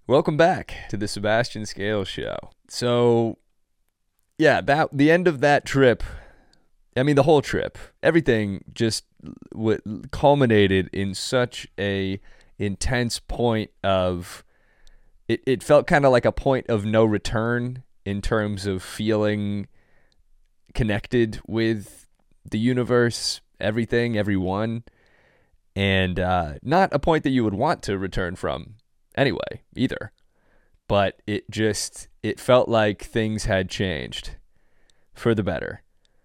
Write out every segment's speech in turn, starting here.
Welcome back to the Sebastian Scales Show. So, yeah, about the end of that trip, the whole trip, everything just culminated in such a intense point of, it felt kind of like a point of no return in terms of feeling connected with the universe, everything, everyone, and not a point that you would want to return from anyway, either. But it felt like things had changed for the better.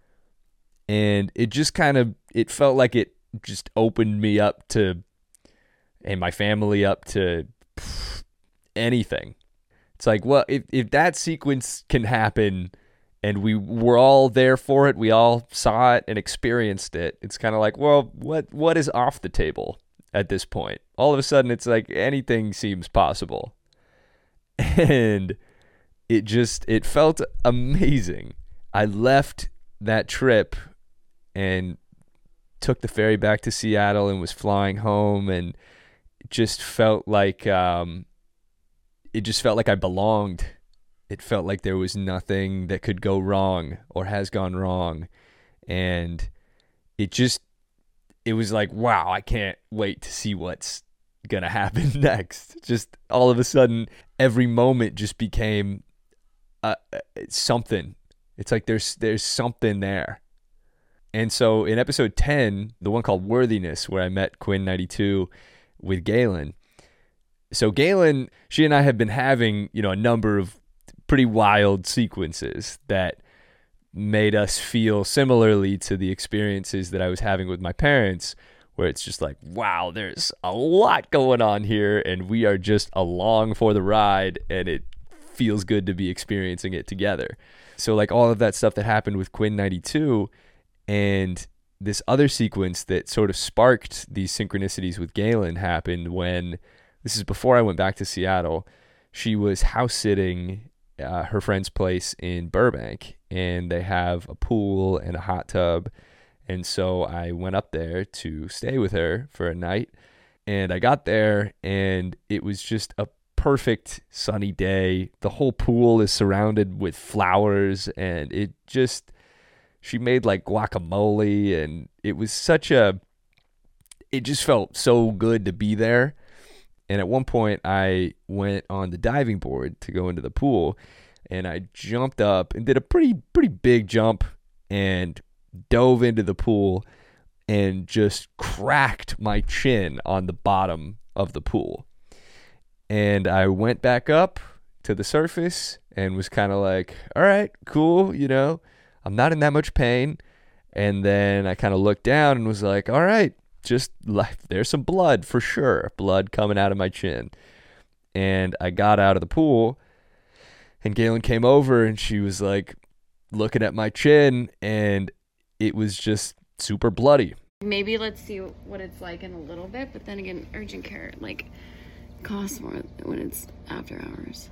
And it felt like it just opened me up to, and my family up to anything. It's like, well, if that sequence can happen and we were all there for it, we all saw it and experienced it, it's kind of like, well, what is off the table at this point? All of a sudden, it's like anything seems possible. And it felt amazing. I left that trip and took the ferry back to Seattle and was flying home, and it just felt like I belonged. It felt like there was nothing that could go wrong or has gone wrong. And it was like, wow, I can't wait to see what's going to happen next. Just all of a sudden, every moment just became something. It's like there's something there. And so in episode 10, the one called Worthiness, where I met Quinn 92 with Galen. So Galen, she and I have been having, a number of pretty wild sequences that made us feel similarly to the experiences that I was having with my parents, where it's just like, wow, there's a lot going on here, and we are just along for the ride, and it feels good to be experiencing it together. So like all of that stuff that happened with Quinn 92 and this other sequence that sort of sparked these synchronicities with Galen happened when, this is before I went back to Seattle, she was house sitting her friend's place in Burbank, and they have a pool and a hot tub. And so I went up there to stay with her for a night, and I got there and it was just a perfect sunny day. The whole pool is surrounded with flowers, and she made like guacamole, and it was it just felt so good to be there. And at one point I went on the diving board to go into the pool, and I jumped up and did a pretty big jump and dove into the pool and just cracked my chin on the bottom of the pool. And I went back up to the surface and was kind of like, all right, cool, I'm not in that much pain. And then I kind of looked down and was like, all right, just like, there's some blood for sure, blood coming out of my chin. And I got out of the pool, and Galen came over, and she was like looking at my chin, and it was just super bloody. Maybe let's see what it's like in a little bit, but then again, urgent care costs more when it's after hours.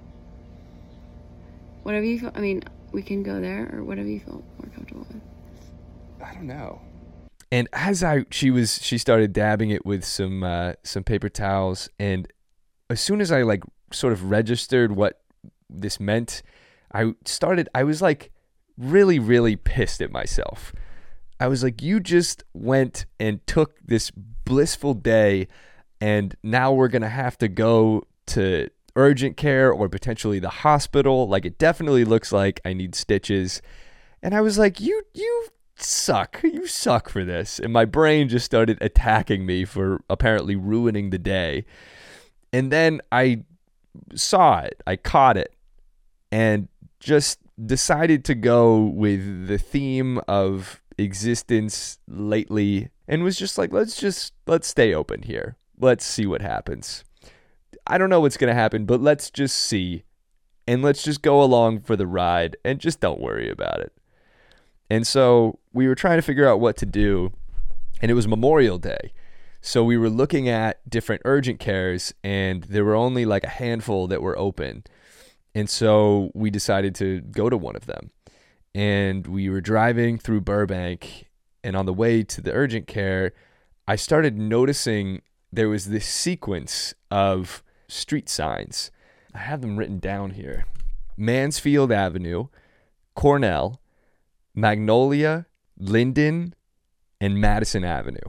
Whatever you feel, we can go there, or whatever you feel more comfortable with. I don't know. And as she started dabbing it with some paper towels, and as soon as I sort of registered what this meant, I was like really, really pissed at myself. I was like, you just went and took this blissful day, and now we're going to have to go to urgent care or potentially the hospital. Like, it definitely looks like I need stitches. And I was like, you suck. You suck for this. And my brain just started attacking me for apparently ruining the day. And then I saw it. I caught it. And just decided to go with the theme of existence lately, and was just like, let's stay open here. Let's see what happens. I don't know what's going to happen, but let's just see, and let's just go along for the ride, and just don't worry about it. And so we were trying to figure out what to do, and it was Memorial Day. So we were looking at different urgent cares, and there were only like a handful that were open. And so we decided to go to one of them. And we were driving through Burbank, and on the way to the urgent care, I started noticing there was this sequence of street signs. I have them written down here. Mansfield Avenue, Cornell, Magnolia, Linden, and Madison Avenue.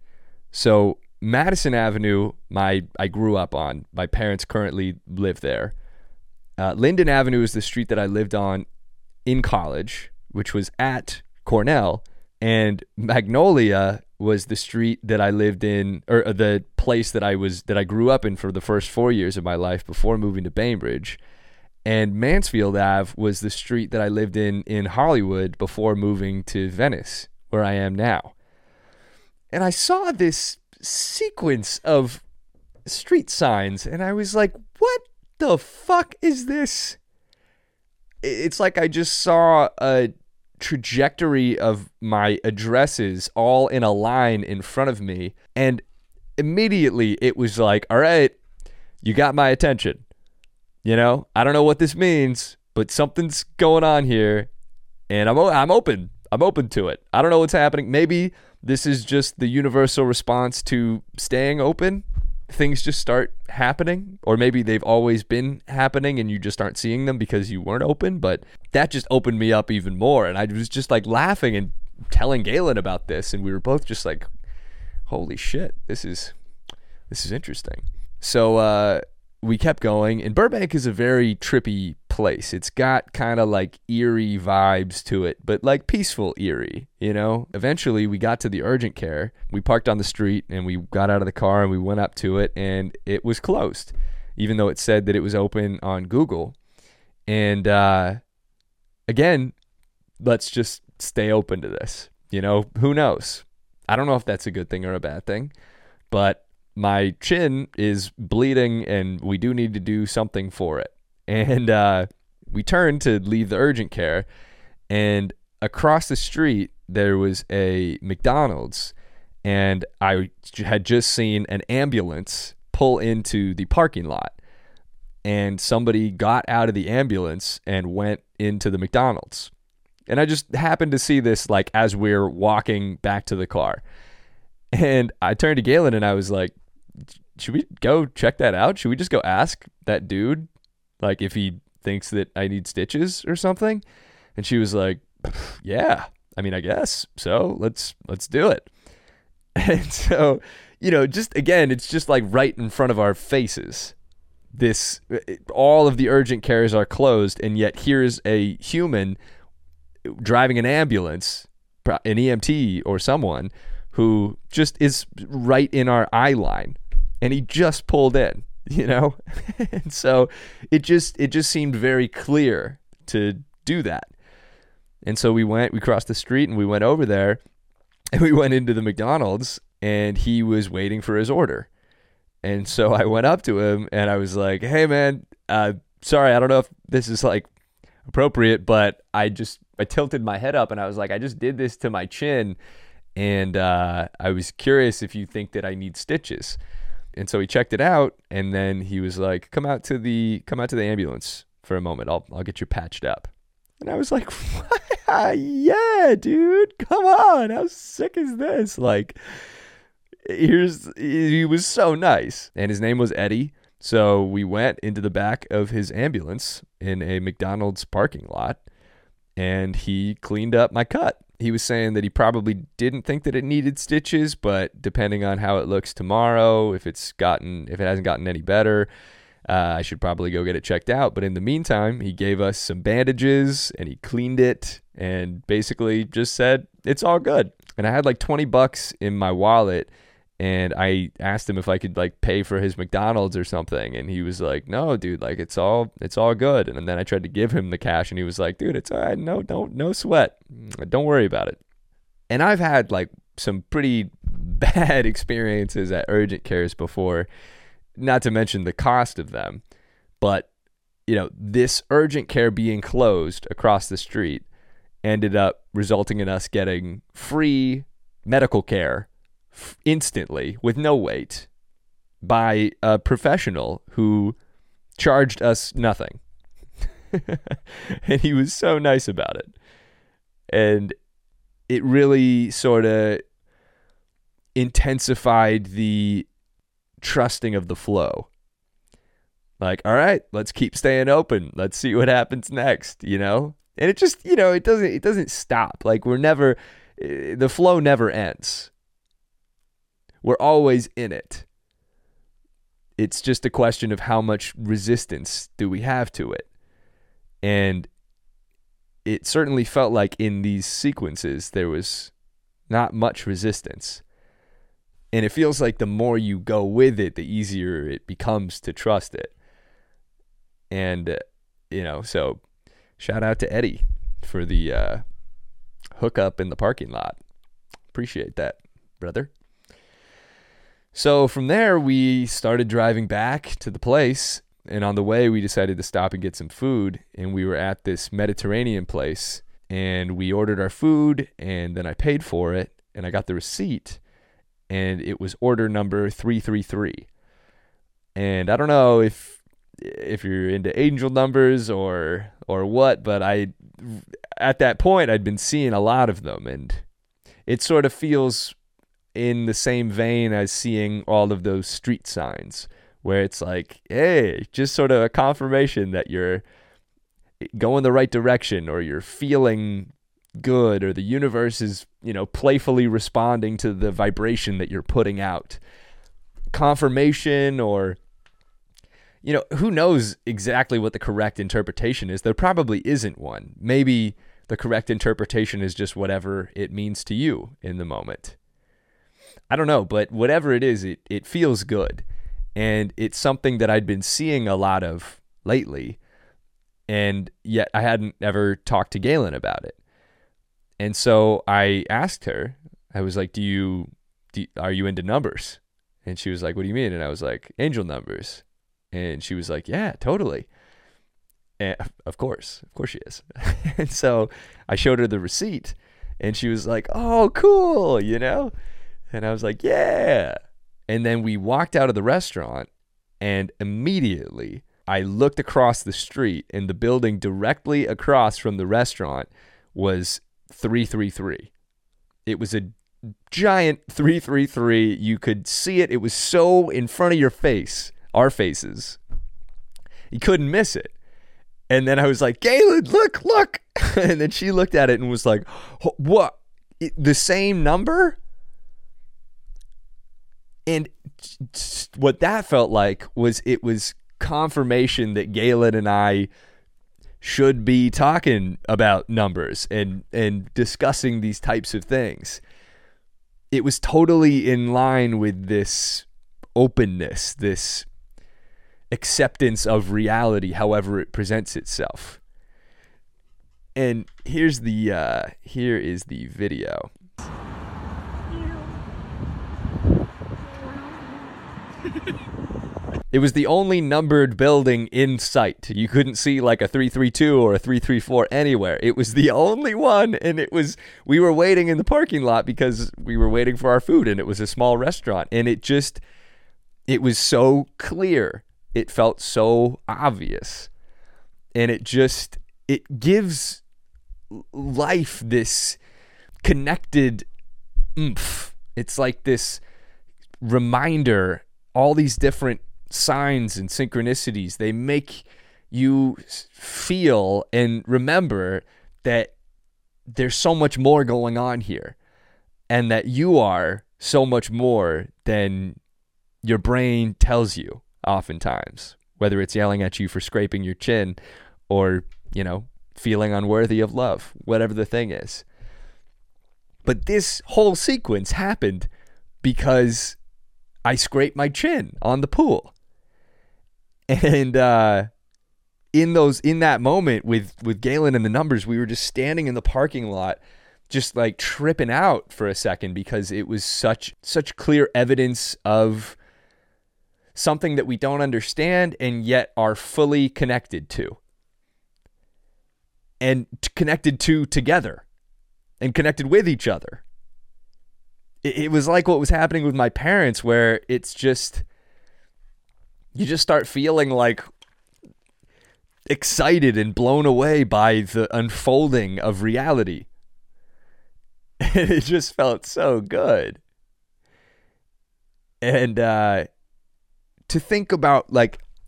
So Madison Avenue, I grew up on. My parents currently live there. Linden Avenue is the street that I lived on in college, which was at Cornell. And Magnolia was the street that I lived in, or the place that I grew up in for the first 4 years of my life before moving to Bainbridge. And Mansfield Ave was the street that I lived in Hollywood before moving to Venice, where I am now. And I saw this sequence of street signs, and I was like, what the fuck is this? It's like I just saw a trajectory of my addresses all in a line in front of me, and immediately it was like, all right, you got my attention. You know, I don't know what this means, but something's going on here, and I'm open. I'm open to it. I don't know what's happening. Maybe this is just the universal response to staying open. Things just start happening, or maybe they've always been happening and you just aren't seeing them because you weren't open. But that just opened me up even more, and I was just like laughing and telling Galen about this, and we were both just like, holy shit, this is interesting. So we kept going, and Burbank is a very trippy place. It's got kind of like eerie vibes to it, but like peaceful eerie, you know? Eventually we got to the urgent care. We parked on the street and we got out of the car and we went up to it, and it was closed, even though it said that it was open on Google. And again, let's just stay open to this. You know, who knows? I don't know if that's a good thing or a bad thing, but my chin is bleeding and we do need to do something for it. And we turned to leave the urgent care, and across the street there was a McDonald's, and I had just seen an ambulance pull into the parking lot, and somebody got out of the ambulance and went into the McDonald's. And I just happened to see this like as we're walking back to the car. And I turned to Galen and I was like, should we go check that out? Should we just go ask that dude, like, if he thinks that I need stitches or something? And she was like, yeah, I mean, I guess so. Let's do it. And so, you know, just again, it's just like right in front of our faces. All of the urgent cares are closed, and yet here's a human driving an ambulance, an EMT or someone, who just is right in our eye line, and he just pulled in, you know? And so it just seemed very clear to do that. And so we crossed the street and we went over there, and we went into the McDonald's, and he was waiting for his order. And so I went up to him and I was like, hey man, sorry, I don't know if this is like appropriate, but I tilted my head up and I was like, I just did this to my chin, and I was curious if you think that I need stitches. And so he checked it out, and then he was like, come out to the ambulance for a moment. I'll get you patched up. And I was like, yeah, dude, come on. How sick is this? Like, he was so nice. And his name was Eddie. So we went into the back of his ambulance in a McDonald's parking lot, and he cleaned up my cut. He was saying that he probably didn't think that it needed stitches, but depending on how it looks tomorrow, if it hasn't gotten any better, I should probably go get it checked out. But in the meantime, he gave us some bandages and he cleaned it and basically just said, it's all good. And I had like $20 in my wallet, and I asked him if I could like pay for his McDonald's or something. And he was like, no, dude, like it's all good. And then I tried to give him the cash, and he was like, dude, it's all right. No sweat. Don't worry about it. And I've had like some pretty bad experiences at urgent cares before, not to mention the cost of them. But, you know, this urgent care being closed across the street ended up resulting in us getting free medical care instantly with no wait by a professional who charged us nothing. And he was so nice about it. And it really sort of intensified the trusting of the flow. Like, all right, let's keep staying open. Let's see what happens next, you know? And it just, it doesn't stop. Like the flow never ends. We're always in it. It's just a question of how much resistance do we have to it. And it certainly felt like in these sequences, there was not much resistance. And it feels like the more you go with it, the easier it becomes to trust it. And, so shout out to Eddie for the hookup in the parking lot. Appreciate that, brother. So from there, we started driving back to the place. And on the way, we decided to stop and get some food. And we were at this Mediterranean place. And we ordered our food. And then I paid for it. And I got the receipt. And it was order number 333. And I don't know if you're into angel numbers or what, but at that point, I'd been seeing a lot of them. And it sort of feels in the same vein as seeing all of those street signs where it's like, hey, just sort of a confirmation that you're going the right direction or you're feeling good or the universe is, playfully responding to the vibration that you're putting out. Confirmation or, who knows exactly what the correct interpretation is. There probably isn't one. Maybe the correct interpretation is just whatever it means to you in the moment. I don't know, but whatever it is, it feels good. And it's something that I'd been seeing a lot of lately, and yet I hadn't ever talked to Galen about it. And so I asked her, I was like, are you into numbers? And she was like, what do you mean? And I was like, angel numbers. And she was like, yeah, totally. And of course she is. And so I showed her the receipt and she was like, oh, cool, And I was like, yeah. And then we walked out of the restaurant and immediately I looked across the street and the building directly across from the restaurant was 333. It was a giant 333. You could see it. It was so in front of your face, our faces. You couldn't miss it. And then I was like, Galen, look. And then she looked at it and was like, what? The same number? And what that felt like was it was confirmation that Galen and I should be talking about numbers and discussing these types of things. It was totally in line with this openness, this acceptance of reality, however it presents itself. And here is the video. It was the only numbered building in sight. You couldn't see like a 332 or a 334 anywhere. It was the only one, and we were waiting in the parking lot because we were waiting for our food, and it was a small restaurant, and it was so clear. It felt so obvious, and it gives life this connected oomph. It's like this reminder, all these different signs and synchronicities, they make you feel and remember that there's so much more going on here and that you are so much more than your brain tells you oftentimes, whether it's yelling at you for scraping your chin or, feeling unworthy of love, whatever the thing is. But this whole sequence happened because I scraped my chin on the pool. And in that moment with Galen and the numbers, we were just standing in the parking lot, just like tripping out for a second because it was such clear evidence of something that we don't understand and yet are fully connected to. And connected to together and connected with each other. It was like what was happening with my parents, where it's just, you just start feeling like excited and blown away by the unfolding of reality. And it just felt so good. And to think about, like,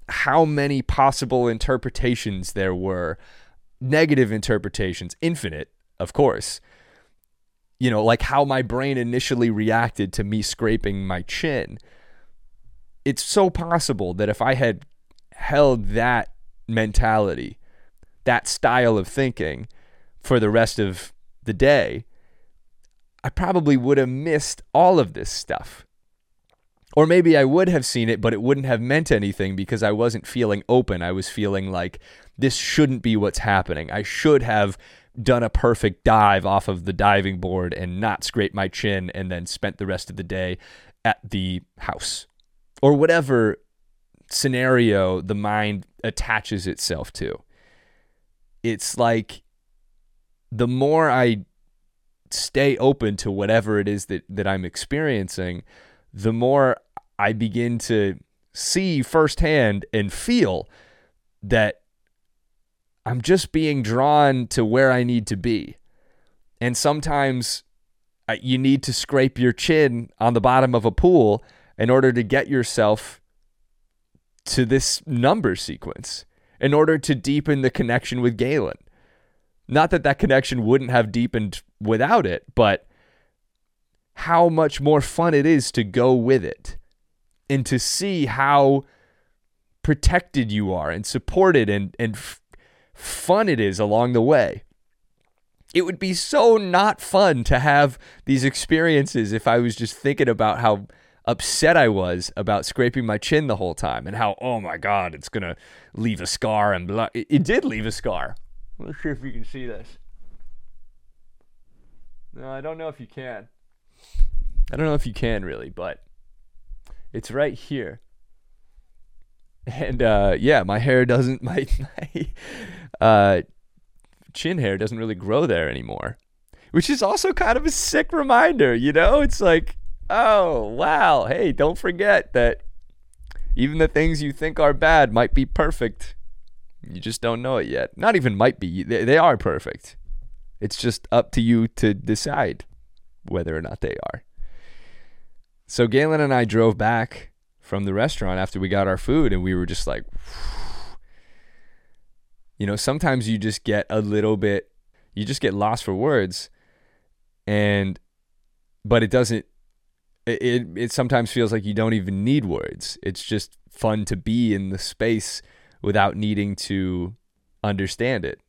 how many possible interpretations there were, negative interpretations, infinite, of course. You know, like how my brain initially reacted to me scraping my chin. It's so possible that if I had held that mentality, that style of thinking for the rest of the day, I probably would have missed all of this stuff. Or maybe I would have seen it, but it wouldn't have meant anything because I wasn't feeling open. I was feeling like this shouldn't be what's happening. I should have done a perfect dive off of the diving board and not scrape my chin and then spent the rest of the day at the house. Or whatever scenario the mind attaches itself to. It's like the more I stay open to whatever it is that I'm experiencing, the more I begin to see firsthand and feel that I'm just being drawn to where I need to be. And sometimes you need to scrape your chin on the bottom of a pool in order to get yourself to this number sequence, in order to deepen the connection with Galen. Not that that connection wouldn't have deepened without it, but how much more fun it is to go with it and to see how protected you are and supported and fun it is along the way. It would be so not fun to have these experiences if I was just thinking about how upset I was about scraping my chin the whole time and how, oh my God, it's going to leave a scar and blah. It did leave a scar. Let's see if you can see this. No, I don't know if you can. I don't know if you can really, but it's right here. And yeah, my hair doesn't, my chin hair doesn't really grow there anymore, which is also kind of a sick reminder, you know? It's like, oh, wow, hey, don't forget that even the things you think are bad might be perfect. You just don't know it yet. Not even might be, they are perfect. It's just up to you to decide whether or not they are. So Galen and I drove back from the restaurant after we got our food, and we were just like, you know, sometimes you just get a little bit, you just get lost for words, but it doesn't, it sometimes feels like you don't even need words. It's just fun to be in the space without needing to understand it.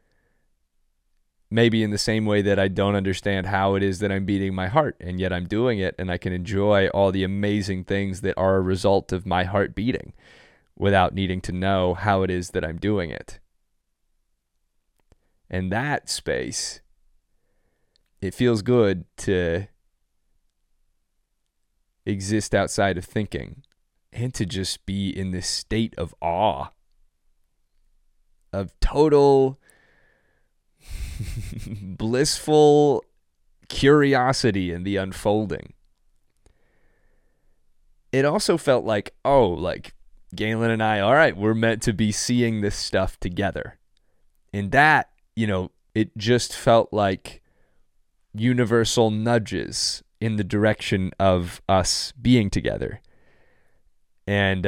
Maybe in the same way that I don't understand how it is that I'm beating my heart, and yet I'm doing it, and I can enjoy all the amazing things that are a result of my heart beating without needing to know how it is that I'm doing it. And that space, it feels good to exist outside of thinking and to just be in this state of awe, of total blissful curiosity in the unfolding. It also felt like, oh, like Galen and I, all right, we're meant to be seeing this stuff together. And that, you know, it just felt like universal nudges in the direction of us being together. And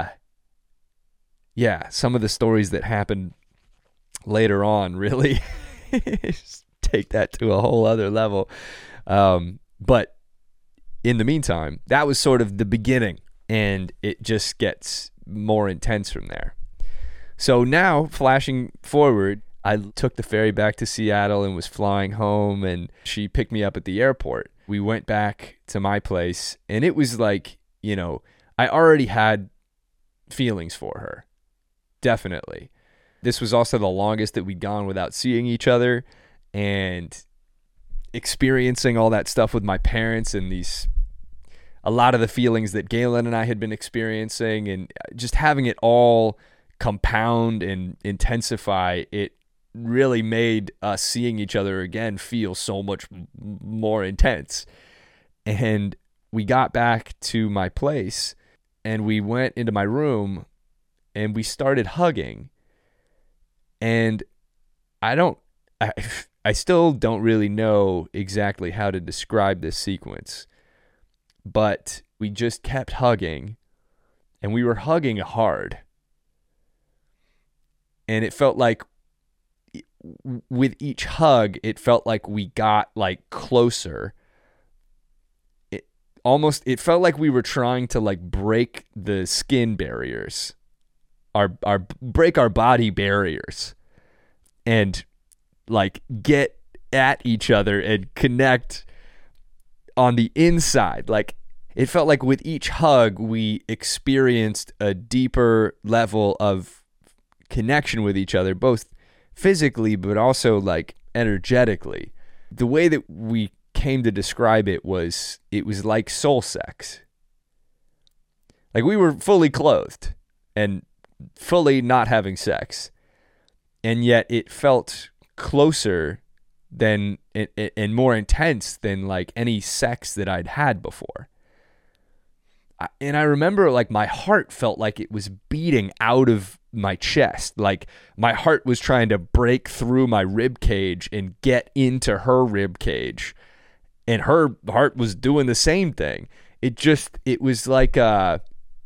yeah, some of the stories that happened later on really take that to a whole other level. But in the meantime, that was sort of the beginning, and it just gets more intense from there. So now, flashing forward, I took the ferry back to Seattle and was flying home, and she picked me up at the airport. We went back to my place, and it was like, you know, I already had feelings for her. Definitely. This was also the longest that we'd gone without seeing each other, and experiencing all that stuff with my parents and a lot of the feelings that Galen and I had been experiencing, and just having it all compound and intensify, it really made us seeing each other again feel so much more intense. And we got back to my place, and we went into my room, and we started hugging. And I still don't really know exactly how to describe this sequence, but we just kept hugging, and we were hugging hard. And it felt like with each hug, it felt like we got like closer. It felt like we were trying to like break the skin barriers, break our body barriers, and like get at each other and connect on the inside. Like it felt like with each hug, we experienced a deeper level of connection with each other, both physically, but also like energetically. The way that we came to describe it was like soul sex. Like we were fully clothed and fully not having sex, and yet it felt closer than and more intense than like any sex that I'd had before. And I remember like my heart felt like it was beating out of my chest. Like my heart was trying to break through my rib cage and get into her rib cage. And her heart was doing the same thing. It was like, I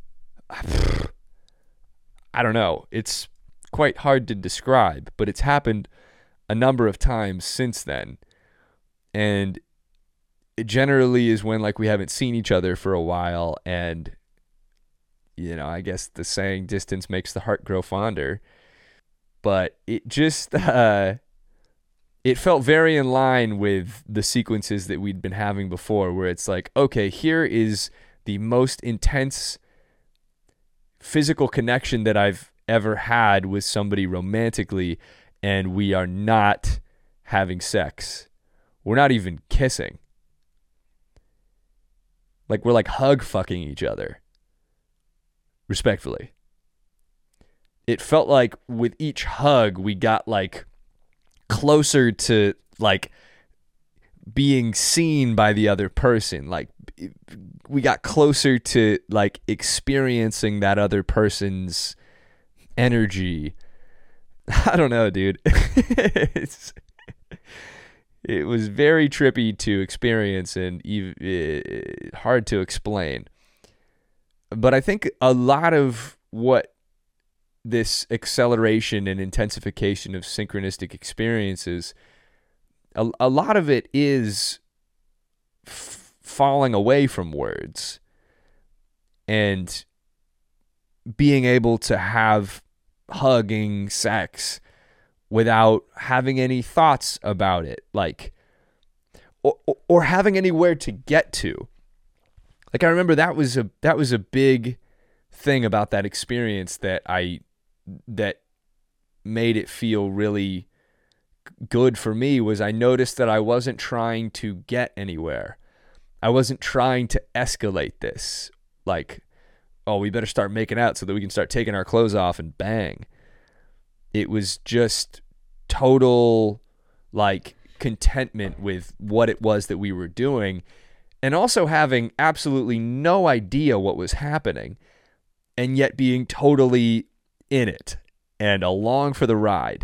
don't know. It's quite hard to describe, but it's happened a number of times since then. And it generally is when like we haven't seen each other for a while, and you know, I guess the saying distance makes the heart grow fonder. But it just it felt very in line with the sequences that we'd been having before, where it's like, okay, here is the most intense physical connection that I've ever had with somebody romantically, and we are not having sex. We're not even kissing. Like we're like hug fucking each other. Respectfully. It felt like with each hug, we got like closer to like being seen by the other person. Like we got closer to like experiencing that other person's energy. I don't know, dude. It was very trippy to experience and hard to explain. But I think a lot of what this acceleration and intensification of synchronistic experiences, a lot of it is falling away from words and being able to have hugging sex without having any thoughts about it, like, or having anywhere to get to. Like I remember that was a big thing about that experience that made it feel really good for me, was I noticed that I wasn't trying to get anywhere. I wasn't trying to escalate this, like, oh, we better start making out so that we can start taking our clothes off and bang. It was just total like contentment with what it was that we were doing, and also having absolutely no idea what was happening, and yet being totally in it and along for the ride.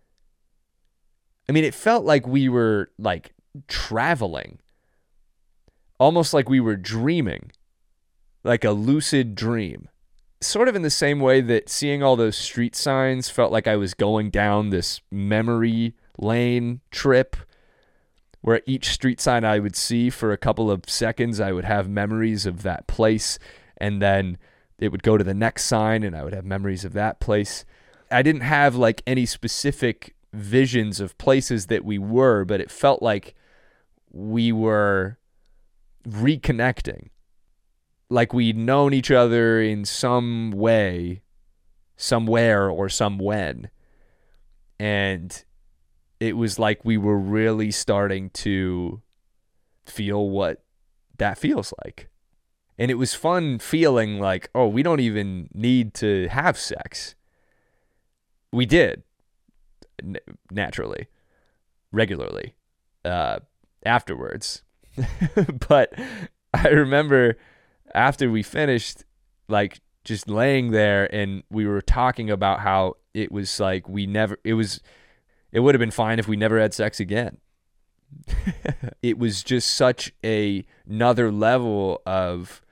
I mean, it felt like we were like traveling, almost like we were dreaming, like a lucid dream. Sort of in the same way that seeing all those street signs felt like I was going down this memory lane trip, where each street sign I would see for a couple of seconds, I would have memories of that place, and then it would go to the next sign and I would have memories of that place. I didn't have like any specific visions of places that we were, but it felt like we were reconnecting. Like we'd known each other in some way, somewhere, or some when. And it was like we were really starting to feel what that feels like. And it was fun feeling like, oh, we don't even need to have sex. We did, naturally, regularly, afterwards. But I remember after we finished, like, just laying there, and we were talking about how it was like it would have been fine if we never had sex again. It was just such another level of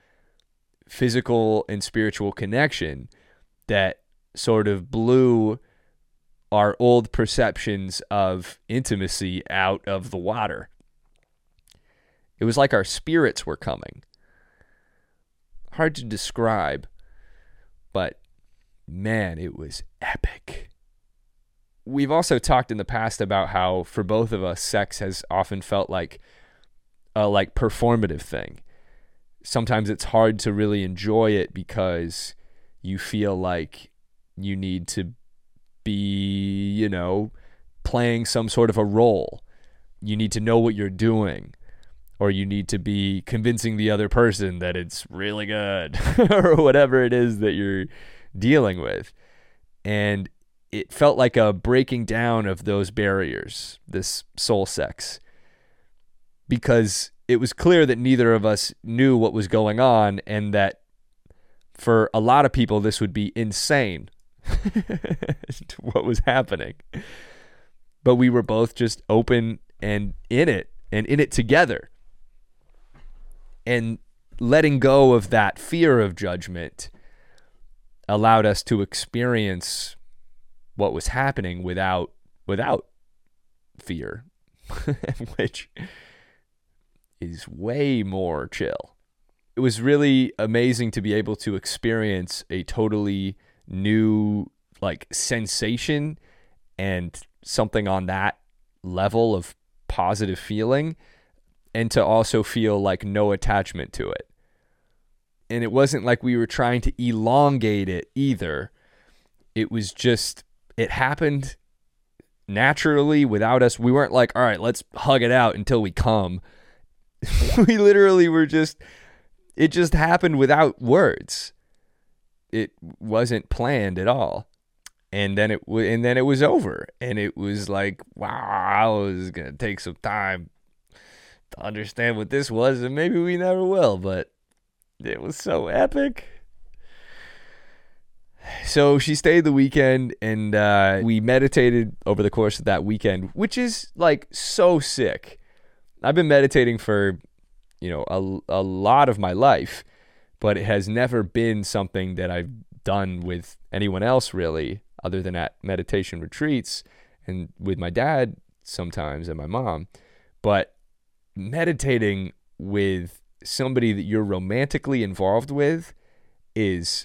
physical and spiritual connection that sort of blew our old perceptions of intimacy out of the water. It was like our spirits were coming. Hard to describe, but man, it was epic. We've also talked in the past about how for both of us, sex has often felt like a performative thing. Sometimes it's hard to really enjoy it because you feel like you need to be, playing some sort of a role. You need to know what you're doing, or you need to be convincing the other person that it's really good or whatever it is that you're dealing with. And it felt like a breaking down of those barriers, this soul sex, because it was clear that neither of us knew what was going on, and that for a lot of people, this would be insane what was happening. But we were both just open and in it together. And letting go of that fear of judgment allowed us to experience what was happening without fear, which is way more chill. It was really amazing to be able to experience a totally new sensation and something on that level of positive feeling, and to also feel like no attachment to it. And it wasn't like we were trying to elongate it either. It was just, it happened naturally without us. We weren't like, all right, let's hug it out until we come. We literally were it just happened without words. It wasn't planned at all. And then it was over. And it was like, wow, I was going to take some time to understand what this was, and maybe we never will, but it was so epic. So she stayed the weekend, and we meditated over the course of that weekend, which is so sick. I've been meditating for, a lot of my life, but it has never been something that I've done with anyone else really, other than at meditation retreats and with my dad sometimes and my mom. But meditating with somebody that you're romantically involved with is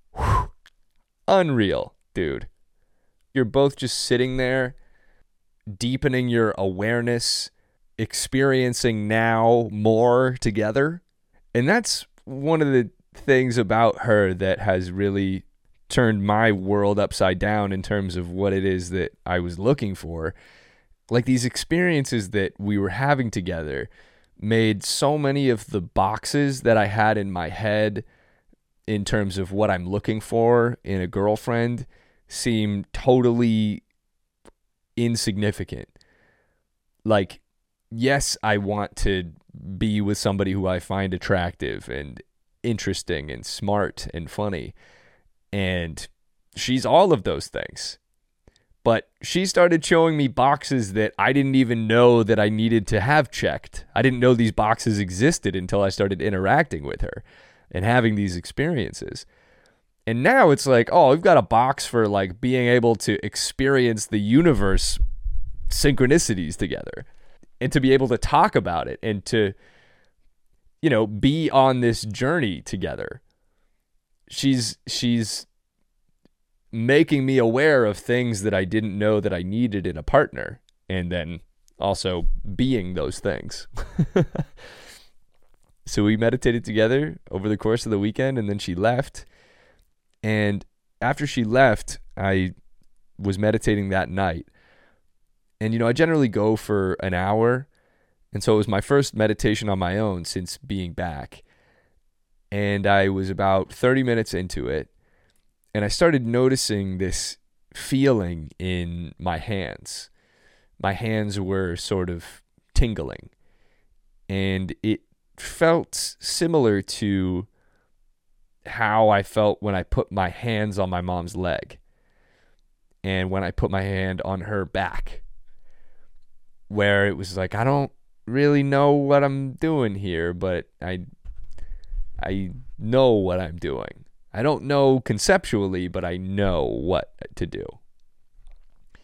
unreal, dude. You're both just sitting there, deepening your awareness, experiencing now more together. And that's one of the things about her that has really turned my world upside down in terms of what it is that I was looking for. These experiences that we were having together made so many of the boxes that I had in my head in terms of what I'm looking for in a girlfriend seem totally insignificant. Yes, I want to be with somebody who I find attractive and interesting and smart and funny. And she's all of those things. But she started showing me boxes that I didn't even know that I needed to have checked. I didn't know these boxes existed until I started interacting with her and having these experiences. And now it's like, oh, we've got a box for being able to experience the universe synchronicities together, and to be able to talk about it, and to, be on this journey together. She's making me aware of things that I didn't know that I needed in a partner, and then also being those things. So we meditated together over the course of the weekend, and then she left. And after she left, I was meditating that night. And, I generally go for an hour. And so it was my first meditation on my own since being back. And I was about 30 minutes into it. And I started noticing this feeling in my hands. My hands were sort of tingling. And it felt similar to how I felt when I put my hands on my mom's leg. And when I put my hand on her back. Where it was like, I don't really know what I'm doing here, but I know what I'm doing. I don't know conceptually, but I know what to do.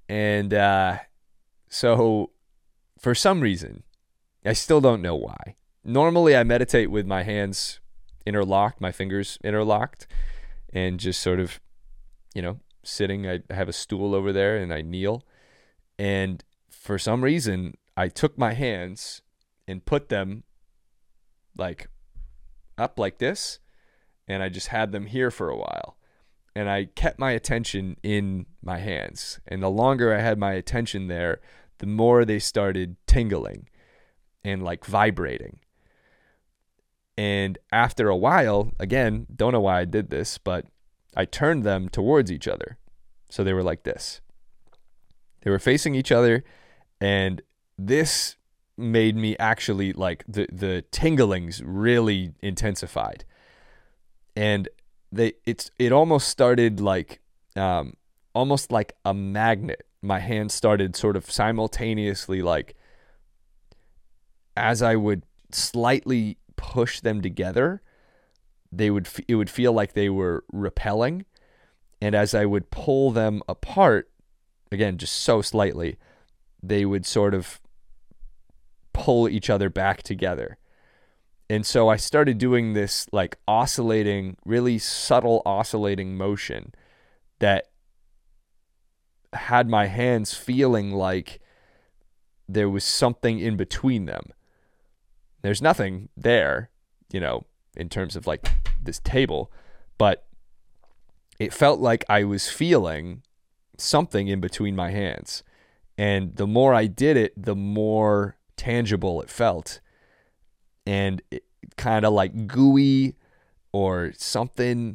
And so for some reason, I still don't know why. Normally I meditate with my hands interlocked, my fingers interlocked, and just sort of, sitting. I have a stool over there and I kneel. And for some reason, I took my hands and put them like up like this, and I just had them here for a while. And I kept my attention in my hands. And the longer I had my attention there, the more they started tingling and like vibrating. And after a while, again, don't know why I did this, but I turned them towards each other. So they were like this. They were facing each other, and this made me actually like the tinglings really intensified. And it almost started like almost like a magnet. My hands started sort of simultaneously, like as I would slightly push them together, it would feel like they were repelling, and as I would pull them apart, again just so slightly, they would sort of pull each other back together. And so I started doing this like oscillating, really subtle oscillating motion that had my hands feeling like there was something in between them. There's nothing there, in terms of like this table, but it felt like I was feeling something in between my hands. And the more I did it, the more tangible it felt. And it kind of like gooey or something.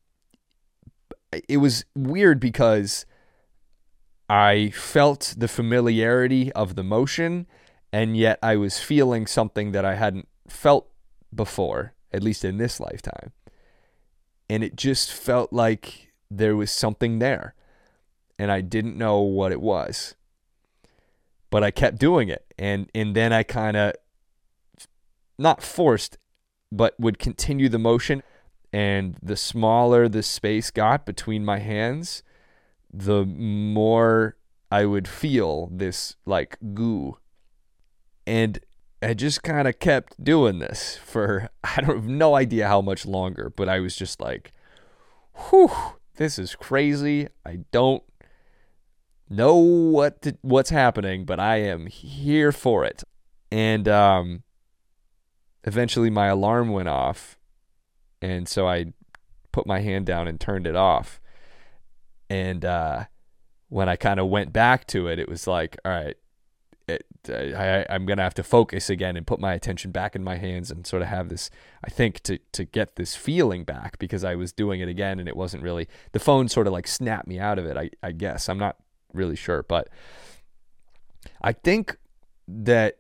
It was weird because I felt the familiarity of the motion, and yet I was feeling something that I hadn't felt before, at least in this lifetime. And it just felt like there was something there, and I didn't know what it was. But I kept doing it, and then I kind of, not forced, but would continue the motion, and the smaller the space got between my hands, the more I would feel this like goo. And I just kind of kept doing this for, I don't have no idea how much longer, but I was just like, whew, this is crazy. I don't know what's happening, but I am here for it. And eventually my alarm went off, and so I put my hand down and turned it off. And when I kind of went back to it, it was like, all right, I'm going to have to focus again and put my attention back in my hands and sort of have this, I think, to get this feeling back, because I was doing it again and it wasn't really, the phone sort of like snapped me out of it, I guess. I'm not really sure, but I think that,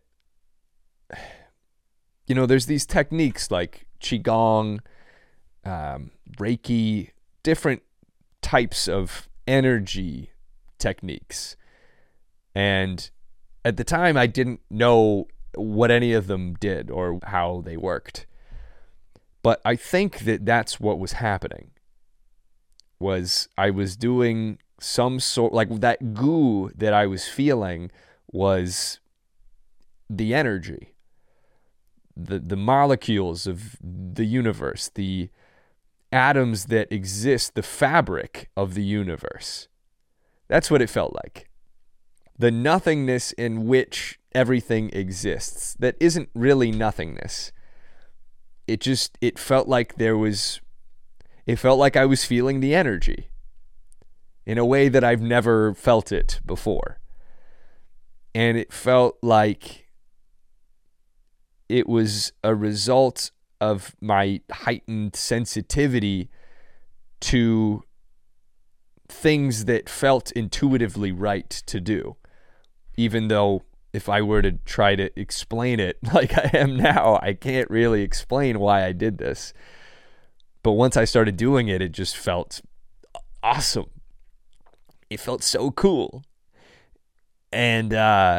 there's these techniques like Qigong, Reiki, different types of energy techniques. And at the time, I didn't know what any of them did or how they worked. But I think that that's what was happening. I was doing some sort, like that goo that I was feeling was the energy, the molecules of the universe, the atoms that exist, the fabric of the universe. That's what it felt like. The nothingness in which everything exists, that isn't really nothingness. It felt like it felt like I was feeling the energy in a way that I've never felt it before. And it felt like it was a result of my heightened sensitivity to things that felt intuitively right to do. Even though if I were to try to explain it like I am now, I can't really explain why I did this. But once I started doing it, it just felt awesome. It felt so cool. And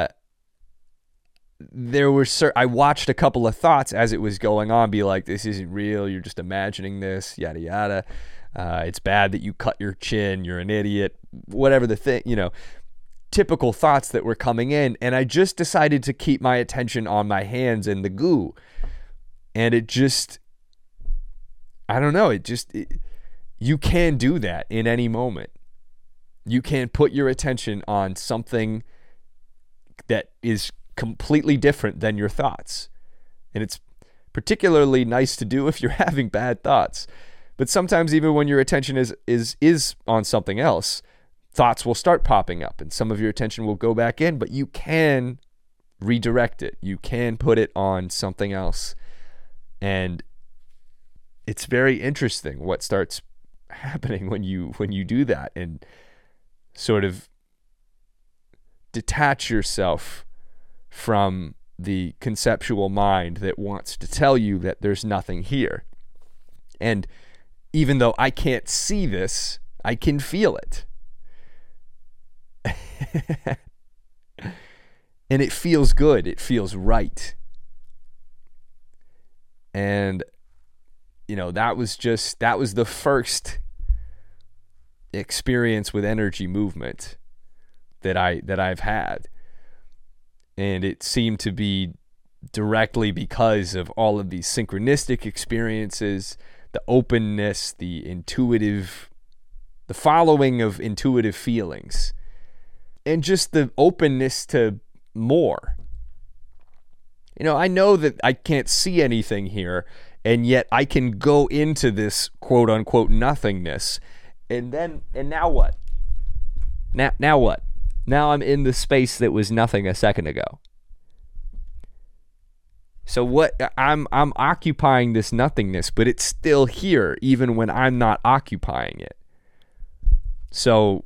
I watched a couple of thoughts as it was going on be like, this isn't real, you're just imagining this, yada yada. It's bad that you cut your chin, you're an idiot, whatever the thing, typical thoughts that were coming in, and I just decided to keep my attention on my hands and the goo. And it just, I don't know, you can do that in any moment. You can put your attention on something that is completely different than your thoughts. And it's particularly nice to do if you're having bad thoughts. But sometimes even when your attention is on something else, thoughts will start popping up and some of your attention will go back in, but you can redirect it. You can put it on something else. And it's very interesting what starts happening when you do that and sort of detach yourself from the conceptual mind that wants to tell you that there's nothing here. And even though I can't see this, I can feel it. And it feels good. It feels right. And, that was the first experience with energy movement that I've had. And it seemed to be directly because of all of these synchronistic experiences, the openness, the following of intuitive feelings, and just the openness to more. I know that I can't see anything here, and yet I can go into this quote unquote nothingness. And now what? Now what? Now I'm in the space that was nothing a second ago. So what I'm occupying this nothingness, but it's still here even when I'm not occupying it. So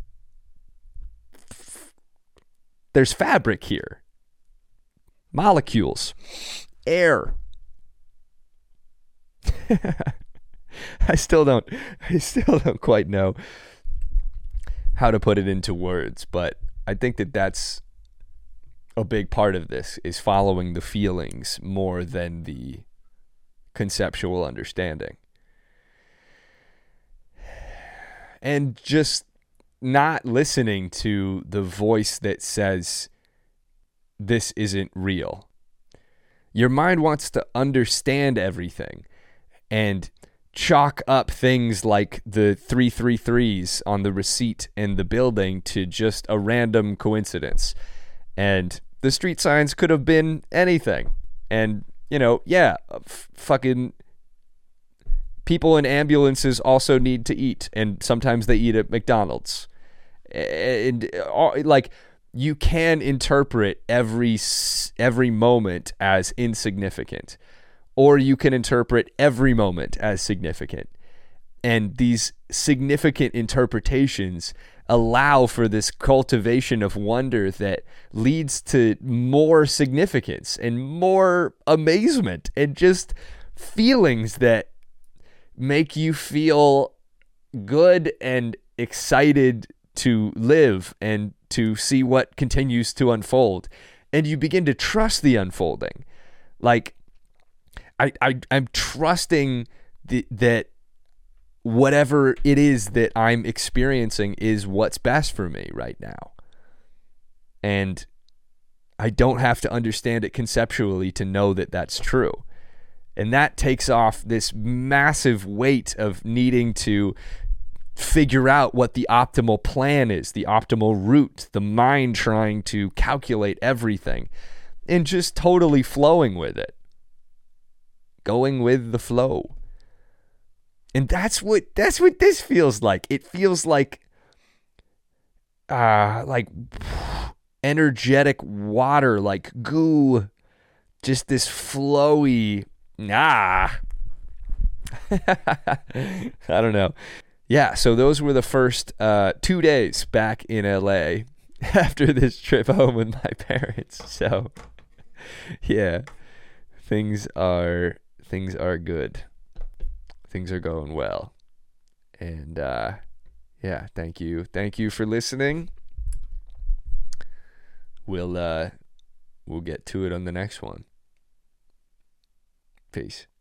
there's fabric here. Molecules. Air. I still don't quite know how to put it into words, but I think that that's a big part of this, is following the feelings more than the conceptual understanding. And just not listening to the voice that says this isn't real. Your mind wants to understand everything and chalk up things like the 333s on the receipt and the building to just a random coincidence. And the street signs could have been anything. And, fucking people in ambulances also need to eat. And sometimes they eat at McDonald's. And, you can interpret every moment as insignificant. Or you can interpret every moment as significant. And these significant interpretations allow for this cultivation of wonder that leads to more significance and more amazement and just feelings that make you feel good and excited to live and to see what continues to unfold. And you begin to trust the unfolding. Like, I'm trusting that whatever it is that I'm experiencing is what's best for me right now. And I don't have to understand it conceptually to know that that's true. And that takes off this massive weight of needing to figure out what the optimal plan is, the optimal route, the mind trying to calculate everything, and just totally flowing with it. Going with the flow. And that's what this feels like. It feels like energetic water, like goo, just this flowy. I don't know. Yeah, so those were the first 2 days back in LA after this trip home with my parents. So yeah, things are good. Things are going well. And yeah, thank you for listening. We'll get to it on the next one. Peace.